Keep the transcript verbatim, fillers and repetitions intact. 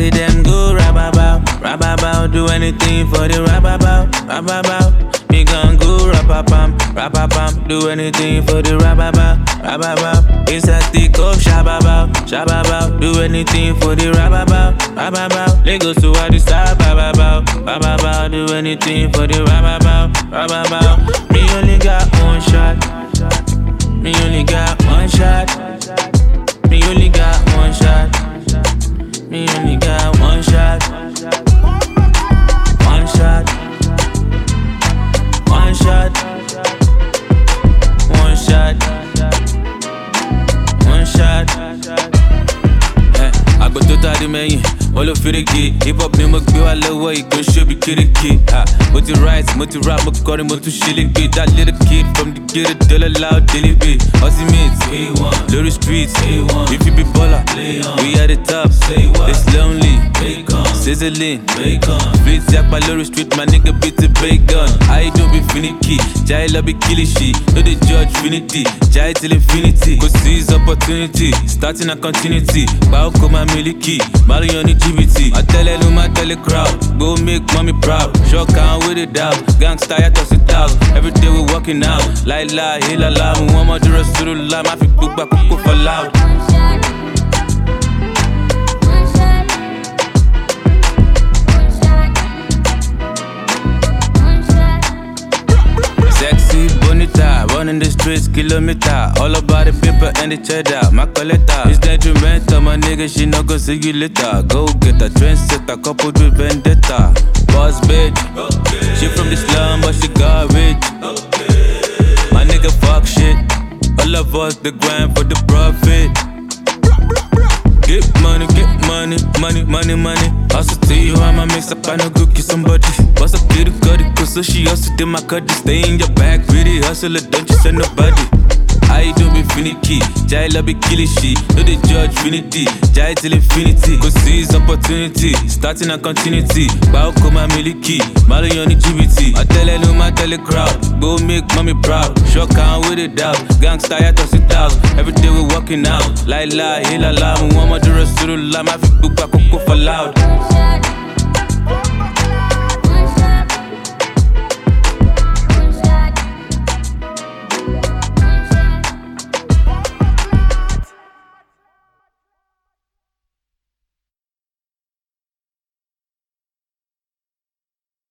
say them go rap about, rap about, do anything for the rap about, rap about. Me gon' go rap pam, rap pam, do anything for the rap about, rap about. It's a thick of shababa, shababa, do anything for the rap about, rap about. Lagos to Addis Ababa, rap about, do anything for the rap about, rap about. Me only got one shot, me only got one shot, me only got one shot, me only got one shot, one shot. One shot, one shot, one shot. Hey, I go to the main. All of it again. Hip hop name go a low way. Go show be kidding kid. Ah, what you write, what you rap, what calling, what you shilling beat. That little kid from the ghetto, dollar loud, daily beat. Aussie mates, A one, Lori streets, A one. If you be baller, we at the top. It's lonely, sizzling, bacon. Streets yak by Lori street, my nigga beat the bacon. I don't be finicky, Jai love be killing shit. No the judge finity, Jai till infinity. Go seize opportunity, starting a continuity. Bow come my milky, Marion G B T. I tell it, I tell the crowd, go make mommy proud. Shock out with it out, gangsta I toss it out. Every day we walking out, la la, hila la. Muhammad Rasulullah, my fi book back, cook for loud. Sexy, bonita, running the streets, kilometer. All about the paper and the cheddar, my collector. It's detrimental, my nigga, she not gon' see you later. Go get a trendsetter, coupled with vendetta. Boss bitch, okay. She from the slum, but she got rich. Okay. My nigga fuck shit, all of us the grind for the profit. Get money, get money, money, money, money. Also tell you I'ma mix up, I no go kiss somebody. What's up, little cutty, cause so she also did my cutty. Stay in your back, really hustler, don't you send nobody. I don't be finicky, Jai love be killing shit. No the judge finity, Jai till infinity. Go seize opportunity, starting a continuity. Bow come my milky, Marion G B T. I tell it, I tell the crowd, go make mommy proud. Shock out with it out, gangsta I toss it out. Every day we walking out, la la, hila la. Muhammad Rasulullah, my fi book back, cook for loud.